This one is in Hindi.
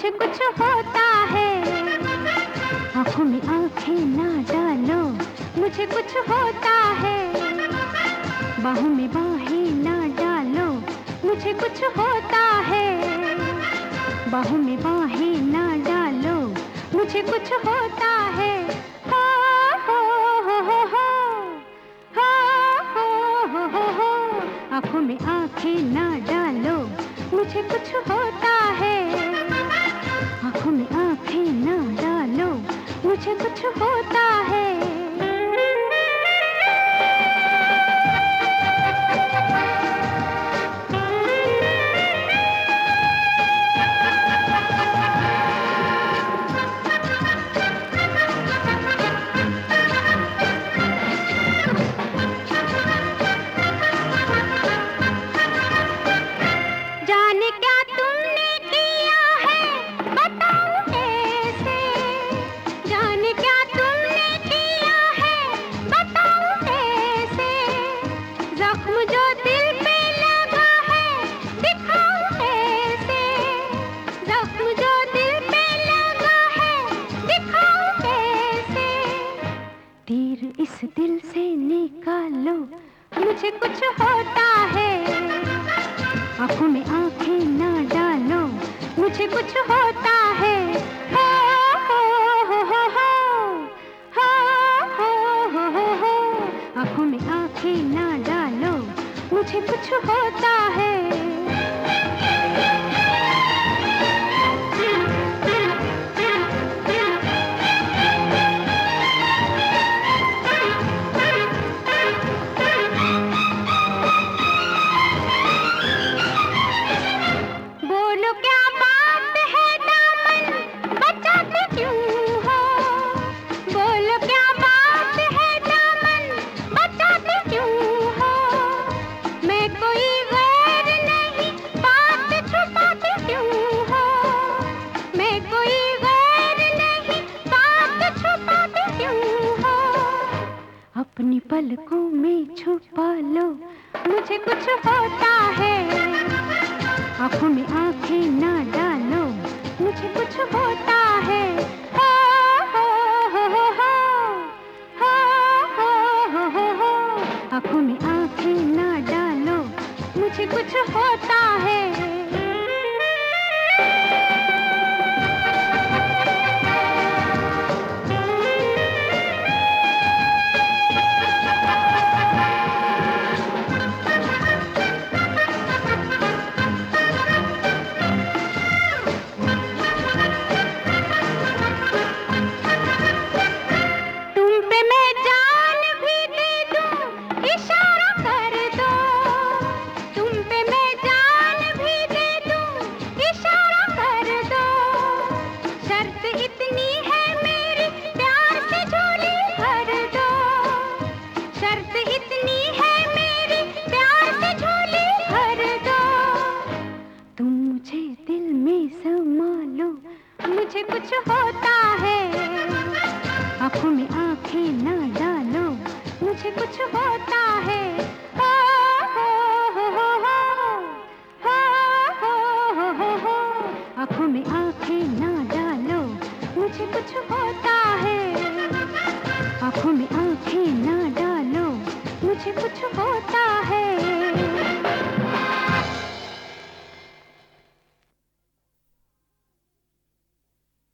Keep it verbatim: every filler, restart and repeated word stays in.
मुझे कुछ होता है। आँखों में आँखें ना डालो, मुझे कुछ होता है। बाहों में बाहें ना डालो, मुझे कुछ होता है। बाहों में बाहें ना डालो, मुझे कुछ होता है। हो हो हो हो हो हो हो हो हो। आँखों में आँखें ना डालो, मुझे कुछ होता है। आँखों में आँखें ना डालो, मुझे कुछ होता है। इस दिल से निकालो, मुझे कुछ होता है। आँखों में आँखें ना डालो, मुझे कुछ होता है। हो हो हो हो हो हो हो हो हो। आँखों में आँखें ना डालो, मुझे कुछ होता है। अपनी पलकों में छुपा लो, मुझे कुछ होता है। आँखों में आँखें ना डालो, मुझे कुछ होता है। हो हो हो हो हो हो हो हो हो। आँखों में आँखें ना डालो, मुझे कुछ होता है। मुझे कुछ होता है। आँखों में आँखें ना डालो, मुझे कुछ होता है। हो हो हो हो हो हो हो हो हो। आँखों में आँखें ना डालो, मुझे कुछ हो